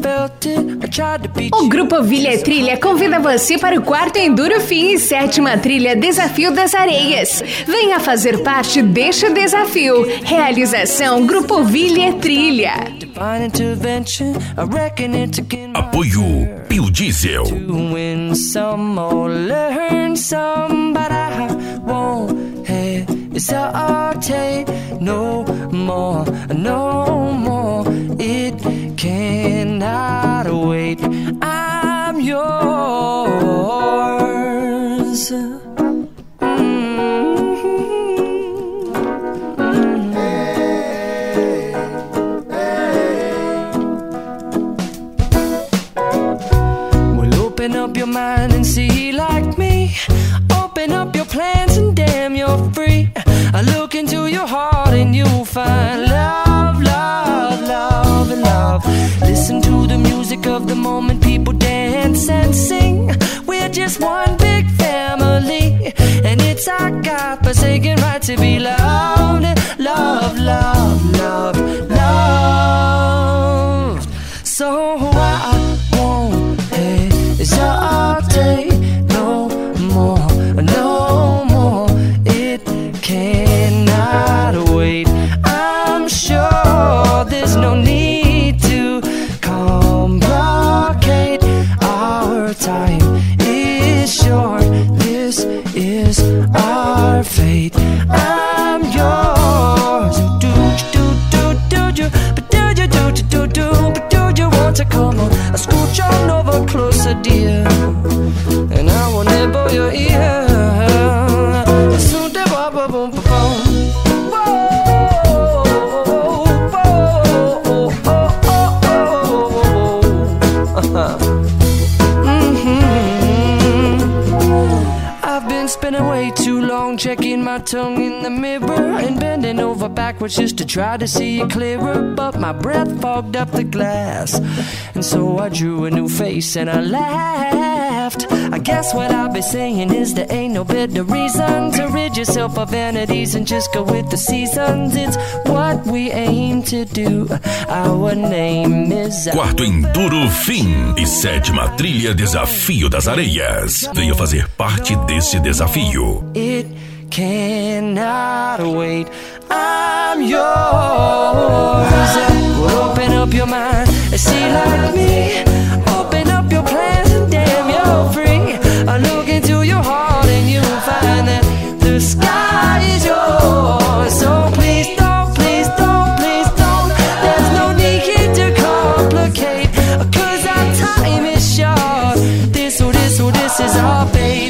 O Grupo Vilha Trilha convida você para o 4º Enduro Fim e 7ª Trilha Desafio das Areias. Venha fazer parte deste desafio. Realização Grupo Vilha Trilha. Apoio Pio Diesel. No more, no more. It cannot wait. I'm yours. Well, open up your mind and see like me. Open up your plans and damn, you're free. I look into your heart and you'll find love, love, love, and love. Listen to the music of the moment, people dance and sing. We're just one big family, and it's our God-forsaken right to be loved, love, love, love, love. So I won't hesitate no more, no more. It cannot wait. I'm sure there's no need to complicate. Our time is short. This is our fate. I'm yours. Do you, but do you, but do you want to come on? Scooch on over closer, dear, and I will nibble your ear. Spending way too long checking my tongue in the mirror and bending over backwards just to try to see it clearer, but my breath fogged up the glass, and so I drew a new face and I laughed. I guess what I'll be saying is there ain't no better reason to rid yourself of vanities and just go with the seasons. It's what we aim to do. Our name is 4º Enduro Fim e 7ª Trilha Desafio das Areias. Venha fazer parte desse desafio. It cannot wait. I'm yours. Well, open up your mind and see like me. Open up your plans and damn, you're free. I look into your heart and you'll find that the sky is yours. So please don't, please don't, please don't. There's no need to complicate, 'cause our time is short. This is our fate.